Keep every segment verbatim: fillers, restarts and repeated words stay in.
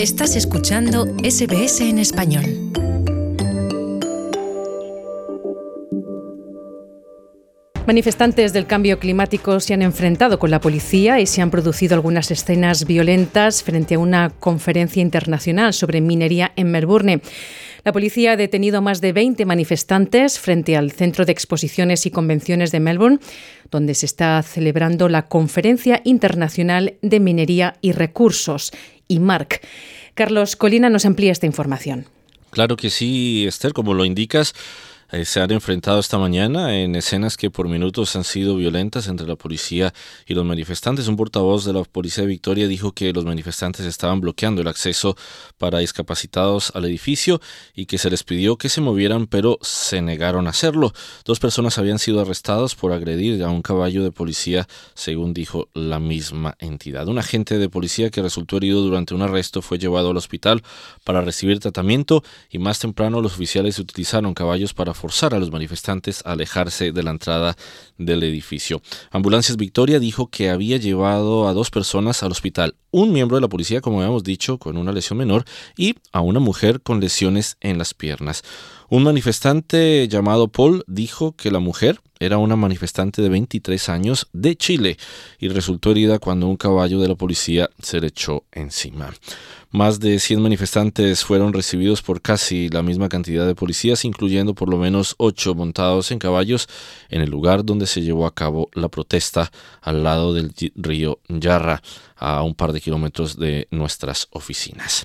Estás escuchando S B S en español. Manifestantes del cambio climático se han enfrentado con la policía y se han producido algunas escenas violentas frente a una conferencia internacional sobre minería en Melbourne. La policía ha detenido a más de veinte manifestantes frente al Centro de Exposiciones y Convenciones de Melbourne, donde se está celebrando la Conferencia Internacional de Minería y Recursos, I M A R C. Carlos Colina nos amplía esta información. Claro que sí, Esther, como lo indicas. Eh, se han enfrentado esta mañana en escenas que por minutos han sido violentas entre la policía y los manifestantes. Un portavoz de la policía de Victoria dijo que los manifestantes estaban bloqueando el acceso para discapacitados al edificio y que se les pidió que se movieran, pero se negaron a hacerlo. Dos personas habían sido arrestadas por agredir a un caballo de policía, según dijo la misma entidad. Un agente de policía que resultó herido durante un arresto fue llevado al hospital para recibir tratamiento y más temprano los oficiales utilizaron caballos para forzar a los manifestantes a alejarse de la entrada del edificio. Ambulancias Victoria dijo que había llevado a dos personas al hospital, un miembro de la policía, como habíamos dicho, con una lesión menor, y a una mujer con lesiones en las piernas. Un manifestante llamado Paul dijo que la mujer era una manifestante de veintitrés años de Chile y resultó herida cuando un caballo de la policía se le echó encima. Más de cien manifestantes fueron recibidos por casi la misma cantidad de policías, incluyendo por lo menos ocho montados en caballos en el lugar donde se llevó a cabo la protesta, al lado del río Yarra, a un par de kilómetros de nuestras oficinas.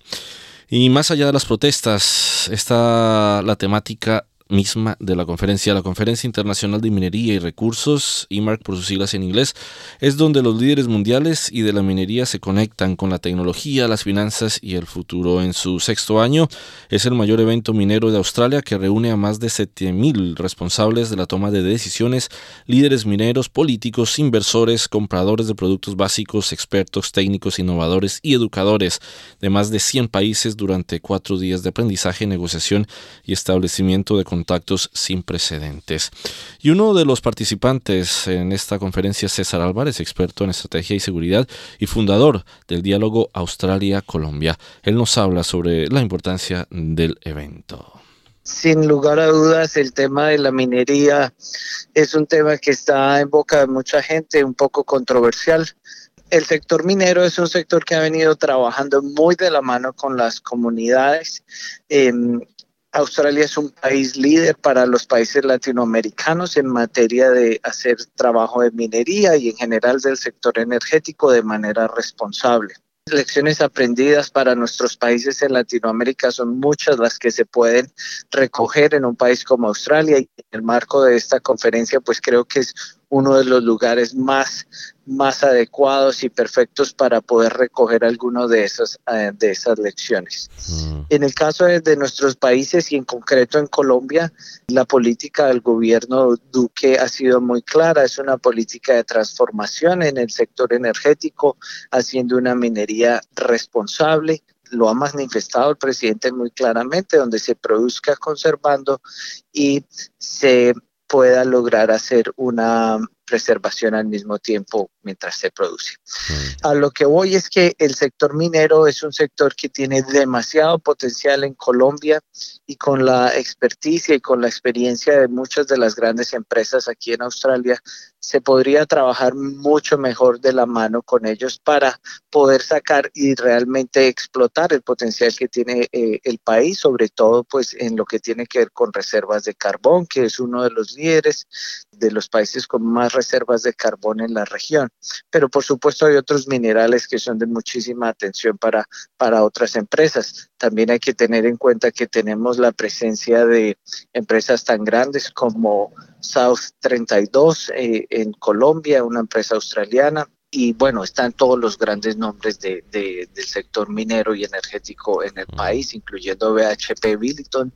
Y más allá de las protestas, está la temática misma de la conferencia. La Conferencia Internacional de Minería y Recursos, I M A R C por sus siglas en inglés, es donde los líderes mundiales y de la minería se conectan con la tecnología, las finanzas y el futuro. En su sexto año es el mayor evento minero de Australia que reúne a más de siete mil responsables de la toma de decisiones, líderes mineros, políticos, inversores, compradores de productos básicos, expertos, técnicos, innovadores y educadores de más de cien países durante cuatro días de aprendizaje, negociación y establecimiento de contactos sin precedentes. Y uno de los participantes en esta conferencia es César Álvarez, experto en estrategia y seguridad y fundador del diálogo Australia-Colombia. Él nos habla sobre la importancia del evento. Sin lugar a dudas, el tema de la minería es un tema que está en boca de mucha gente, un poco controversial. El sector minero es un sector que ha venido trabajando muy de la mano con las comunidades. Eh, Australia es un país líder para los países latinoamericanos en materia de hacer trabajo de minería y en general del sector energético de manera responsable. Lecciones aprendidas para nuestros países en Latinoamérica son muchas las que se pueden recoger en un país como Australia, y en el marco de esta conferencia pues creo que es uno de los lugares más, más adecuados y perfectos para poder recoger algunas de esas, uh, de esas lecciones. Mm. En el caso de, de nuestros países y en concreto en Colombia, la política del gobierno Duque ha sido muy clara. Es una política de transformación en el sector energético, haciendo una minería responsable. Lo ha manifestado el presidente muy claramente, donde se produzca conservando y se pueda lograr hacer una preservación al mismo tiempo mientras se produce. Mm. A lo que voy es que el sector minero es un sector que tiene demasiado potencial en Colombia, y con la experticia y con la experiencia de muchas de las grandes empresas aquí en Australia se podría trabajar mucho mejor de la mano con ellos para poder sacar y realmente explotar el potencial que tiene eh, el país, sobre todo pues en lo que tiene que ver con reservas de carbón, que es uno de los líderes de los países con más reservas de carbón en la región. Pero por supuesto hay otros minerales que son de muchísima atención para, para otras empresas. También hay que tener en cuenta que tenemos la presencia de empresas tan grandes como South treinta y dos eh, en Colombia, una empresa australiana. Y bueno, están todos los grandes nombres de, de, del sector minero y energético en el país, incluyendo B H P Billiton.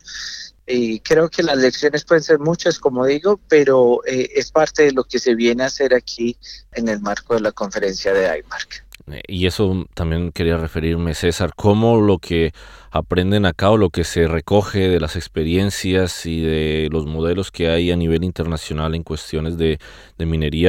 Y creo que las lecciones pueden ser muchas, como digo, pero eh, es parte de lo que se viene a hacer aquí en el marco de la conferencia de I M A R C. Y eso también quería referirme, César, cómo lo que aprenden acá o lo que se recoge de las experiencias y de los modelos que hay a nivel internacional en cuestiones de, de minería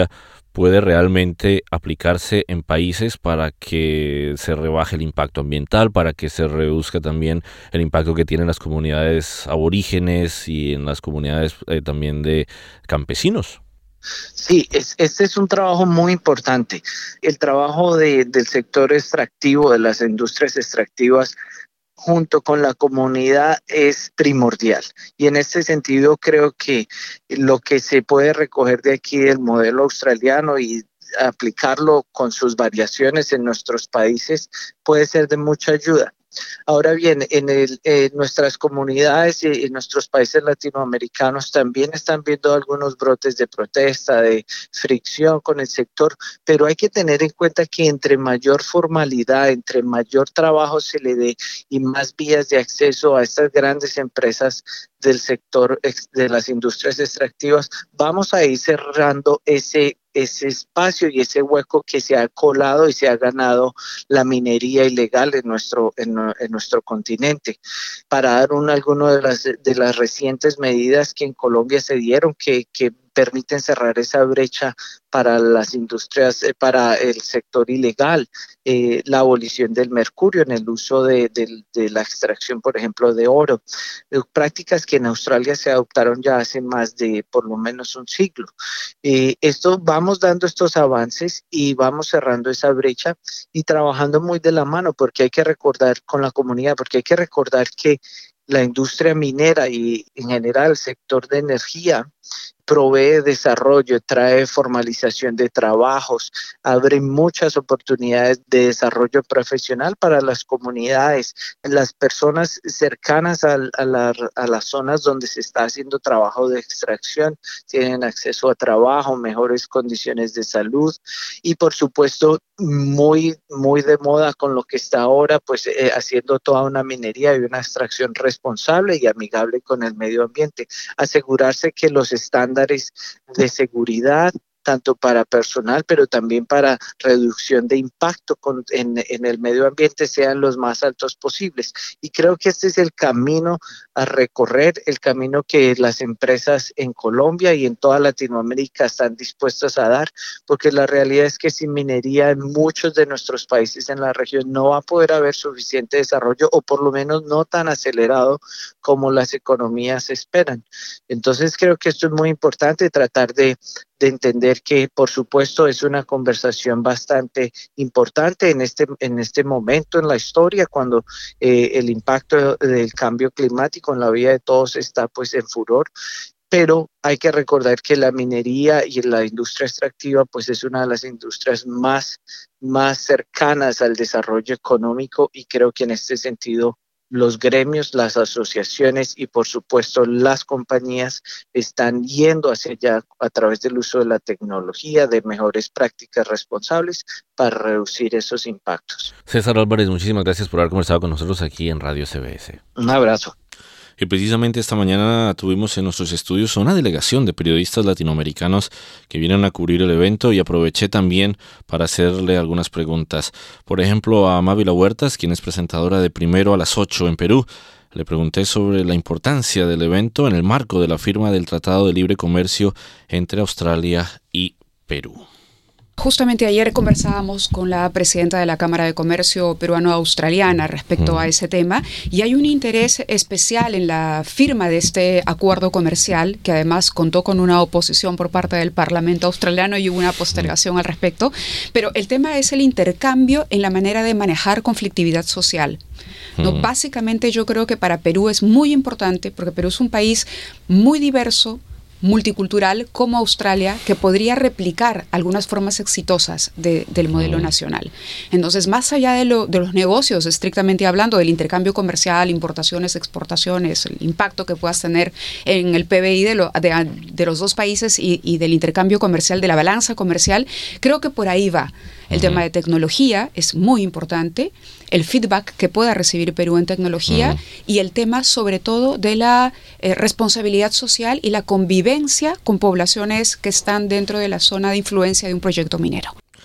puede realmente aplicarse en países para que se rebaje el impacto ambiental, para que se reduzca también el impacto que tienen las comunidades aborígenes y en las comunidades eh, también de campesinos. Sí, es, este es un trabajo muy importante. El trabajo de, del sector extractivo, de las industrias extractivas, junto con la comunidad es primordial. Y en este sentido creo que lo que se puede recoger de aquí del modelo australiano y aplicarlo con sus variaciones en nuestros países puede ser de mucha ayuda. Ahora bien, en, el, en nuestras comunidades y en nuestros países latinoamericanos también están viendo algunos brotes de protesta, de fricción con el sector, pero hay que tener en cuenta que entre mayor formalidad, entre mayor trabajo se le dé y más vías de acceso a estas grandes empresas del sector de las industrias extractivas, vamos a ir cerrando ese ese espacio y ese hueco que se ha colado y se ha ganado la minería ilegal en nuestro, en, en nuestro continente. Para dar un, alguno de las, de las recientes medidas que en Colombia se dieron que, que permiten cerrar esa brecha para las industrias, eh, para el sector ilegal, eh, la abolición del mercurio en el uso de, de, de la extracción, por ejemplo, de oro. Eh, prácticas que en Australia se adoptaron ya hace más de por lo menos un siglo. Eh, esto vamos dando estos avances y vamos cerrando esa brecha y trabajando muy de la mano, porque hay que recordar con la comunidad, porque hay que recordar que la industria minera y en general el sector de energía provee desarrollo, trae formalización de trabajos, abre muchas oportunidades de desarrollo profesional para las comunidades, las personas cercanas a, a, la, a las zonas donde se está haciendo trabajo de extracción, tienen acceso a trabajo, mejores condiciones de salud y por supuesto muy, muy de moda con lo que está ahora, pues eh, haciendo toda una minería y una extracción responsable y amigable con el medio ambiente, asegurarse que los estándares de seguridad, tanto para personal, pero también para reducción de impacto con, en, en el medio ambiente, sean los más altos posibles. Y creo que este es el camino a recorrer, el camino que las empresas en Colombia y en toda Latinoamérica están dispuestas a dar, porque la realidad es que sin minería en muchos de nuestros países en la región no va a poder haber suficiente desarrollo, o por lo menos no tan acelerado como las economías esperan. Entonces creo que esto es muy importante, tratar de de entender que, por supuesto, es una conversación bastante importante en este, en este momento en la historia, cuando eh, el impacto del cambio climático en la vida de todos está pues en furor. Pero hay que recordar que la minería y la industria extractiva pues es una de las industrias más, más cercanas al desarrollo económico, y creo que en este sentido los gremios, las asociaciones y por supuesto las compañías están yendo hacia allá a través del uso de la tecnología, de mejores prácticas responsables para reducir esos impactos. César Álvarez, muchísimas gracias por haber conversado con nosotros aquí en Radio C B S. Un abrazo. Y precisamente esta mañana tuvimos en nuestros estudios una delegación de periodistas latinoamericanos que vienen a cubrir el evento, y aproveché también para hacerle algunas preguntas. Por ejemplo, a Mávila Huertas, quien es presentadora de Primero a las ocho en Perú. Le pregunté sobre la importancia del evento en el marco de la firma del Tratado de Libre Comercio entre Australia y Perú. Justamente ayer conversábamos con la presidenta de la Cámara de Comercio peruano-australiana respecto a ese tema, y hay un interés especial en la firma de este acuerdo comercial, que además contó con una oposición por parte del Parlamento australiano y hubo una postergación al respecto, pero el tema es el intercambio en la manera de manejar conflictividad social. No, básicamente yo creo que para Perú es muy importante, porque Perú es un país muy diverso, multicultural, como Australia, que podría replicar algunas formas exitosas de, del modelo nacional. Entonces, más allá de, lo, de los negocios, estrictamente hablando, del intercambio comercial, importaciones, exportaciones, el impacto que puedas tener en el P B I de, lo, de, de los dos países y, y del intercambio comercial, de la balanza comercial, creo que por ahí va. El uh-huh. tema de tecnología es muy importante, el feedback que pueda recibir Perú en tecnología uh-huh. y el tema sobre todo de la eh, responsabilidad social y la convivencia con poblaciones que están dentro de la zona de influencia de un proyecto minero.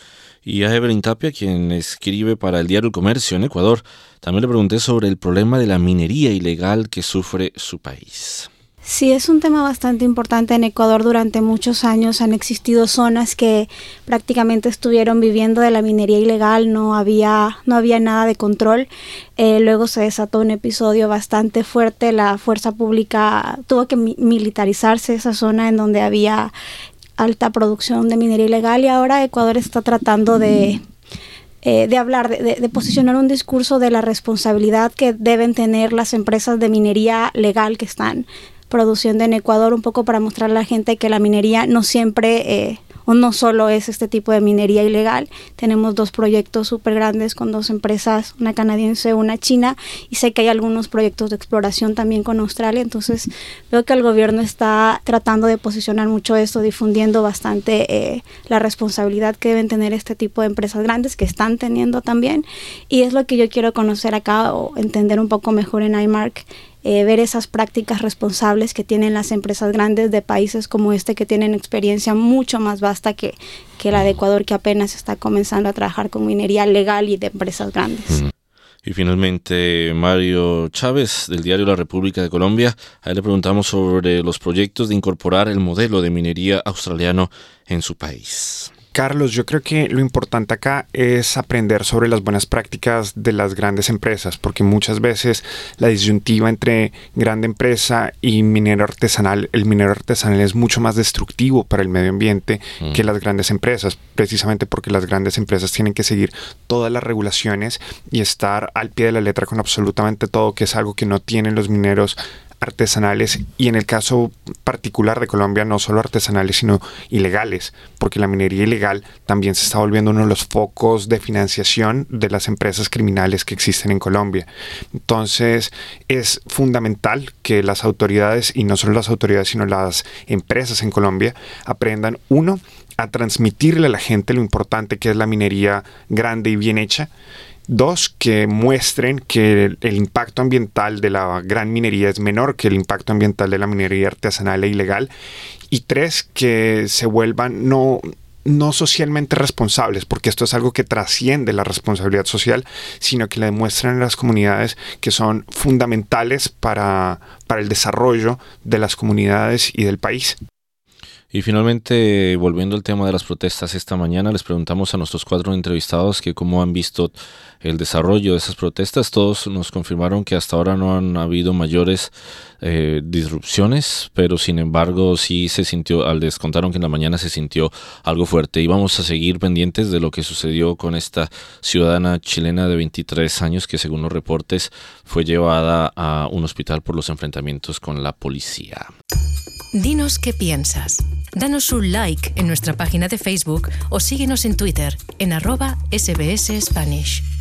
Y a Evelyn Tapia, quien escribe para el diario El Comercio en Ecuador, también le pregunté sobre el problema de la minería ilegal que sufre su país. Sí, es un tema bastante importante. En Ecuador durante muchos años han existido zonas que prácticamente estuvieron viviendo de la minería ilegal, no había, no había nada de control. Eh, luego se desató un episodio bastante fuerte, la fuerza pública tuvo que mi- militarizarse esa zona en donde había alta producción de minería ilegal y ahora Ecuador está tratando de... Eh, de hablar, de, de, de posicionar un discurso de la responsabilidad que deben tener las empresas de minería legal que están produciendo en Ecuador, un poco para mostrar a la gente que la minería no siempre eh, o no solo es este tipo de minería ilegal. Tenemos dos proyectos súper grandes con dos empresas, una canadiense, una china, y sé que hay algunos proyectos de exploración también con Australia, entonces veo que el gobierno está tratando de posicionar mucho esto, difundiendo bastante eh, la responsabilidad que deben tener este tipo de empresas grandes, que están teniendo también, y es lo que yo quiero conocer acá o entender un poco mejor en I MARC. Eh, ver esas prácticas responsables que tienen las empresas grandes de países como este, que tienen experiencia mucho más vasta que, que la de Ecuador, que apenas está comenzando a trabajar con minería legal y de empresas grandes. Mm. Y finalmente, Mario Chávez, del diario La República de Colombia, a él le preguntamos sobre los proyectos de incorporar el modelo de minería australiano en su país. Carlos, yo creo que lo importante acá es aprender sobre las buenas prácticas de las grandes empresas, porque muchas veces la disyuntiva entre grande empresa y minero artesanal, el minero artesanal es mucho más destructivo para el medio ambiente mm. que las grandes empresas, precisamente porque las grandes empresas tienen que seguir todas las regulaciones y estar al pie de la letra con absolutamente todo, que es algo que no tienen los mineros artesanales, y en el caso particular de Colombia no solo artesanales sino ilegales, porque la minería ilegal también se está volviendo uno de los focos de financiación de las empresas criminales que existen en Colombia. Entonces es fundamental que las autoridades, y no solo las autoridades sino las empresas en Colombia, aprendan, uno, a transmitirle a la gente lo importante que es la minería grande y bien hecha. Dos, que muestren que el, el impacto ambiental de la gran minería es menor que el impacto ambiental de la minería artesanal e ilegal. Y tres, que se vuelvan no, no socialmente responsables, porque esto es algo que trasciende la responsabilidad social, sino que le demuestran a las comunidades que son fundamentales para, para el desarrollo de las comunidades y del país. Y finalmente, volviendo al tema de las protestas esta mañana, les preguntamos a nuestros cuatro entrevistados que cómo han visto el desarrollo de esas protestas. Todos nos confirmaron que hasta ahora no han habido mayores eh, disrupciones, pero sin embargo sí se sintió, al descontaron que en la mañana se sintió algo fuerte. Y vamos a seguir pendientes de lo que sucedió con esta ciudadana chilena de veintitrés años que, según los reportes, fue llevada a un hospital por los enfrentamientos con la policía. Dinos qué piensas. Danos un like en nuestra página de Facebook o síguenos en Twitter en arroba S B S Spanish.